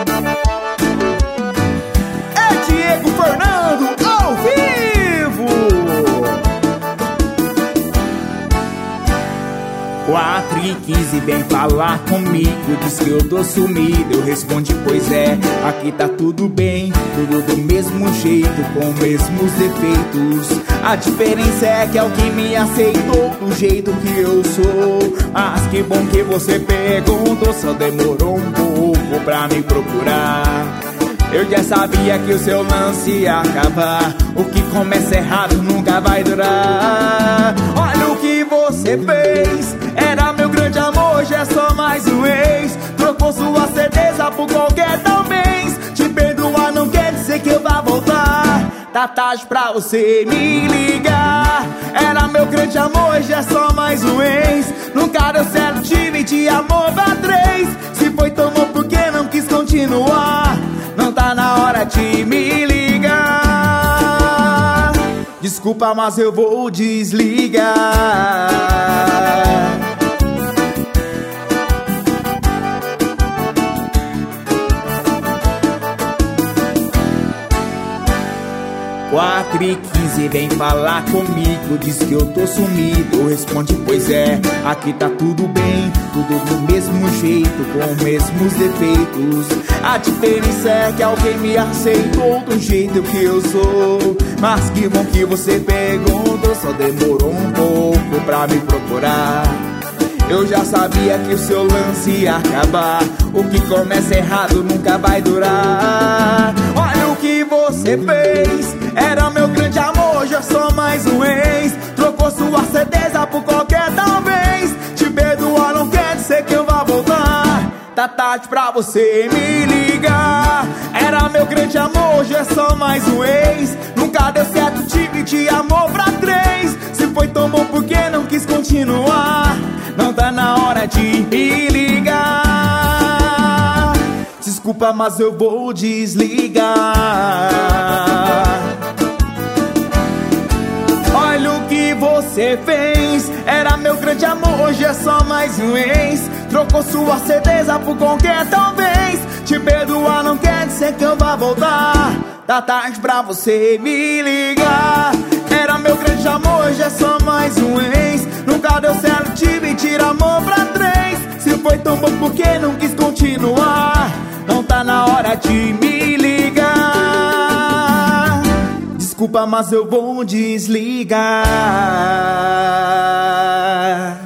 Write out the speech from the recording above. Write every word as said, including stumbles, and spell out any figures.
É Diego Fernando ao vivo. Quatro e quinze, vem falar comigo. Diz que eu tô sumido, eu respondi, pois é. Aqui tá tudo bem, tudo do mesmo jeito, com os mesmos defeitos. A diferença é que alguém me aceitou do jeito que eu sou. Mas que bom que você perguntou, só demorou um pouco pra me procurar. Eu já sabia que o seu lance ia acabar. O que começa errado nunca vai durar. Olha o que você fez, era meu grande amor, já é só mais um ex. Trocou sua certeza por qualquer talvez. Te perdoar não quer dizer que eu vá voltar. Tá tarde pra você me ligar. Era meu grande amor, já é só mais um ex. Nunca deu certo, tive de amor pra três. Se foi tão bom, por que não quis continuar? Não tá na hora de me ligar. Desculpa, mas eu vou desligar. Quatro e quinze, vem falar comigo. Diz que eu tô sumido, responde, pois é. Aqui tá tudo bem, tudo do mesmo jeito, com os mesmos defeitos. A diferença é que alguém me aceitou do jeito que eu sou. Mas que bom que você perguntou, só demorou um pouco pra me procurar. Eu já sabia que o seu lance ia acabar. O que começa errado nunca vai durar. Olha o que você fez, era meu grande amor, já sou mais um ex. Trocou sua certeza por qualquer talvez. Te perdoar não quer dizer que eu vá voltar. Tá tarde pra você me ligar. Era meu grande amor, já é só mais um ex. Nunca deu certo, tive de amor pra três. Se foi tão bom, por que não quis continuar? Não tá na hora de me ligar. Desculpa, mas eu vou desligar. Olha o que você fez, era meu grande amor, hoje é só mais um ex. Trocou sua certeza por qualquer talvez. Te perdoar não quer dizer que eu vá voltar. Tá tarde pra você me ligar. Era meu grande amor, hoje é só mais um ex. Nunca deu certo, tive de amor pra três. Se foi tão bom, por que não quis continuar? Não tá na hora de me ligar. Desculpa, mas eu vou desligar.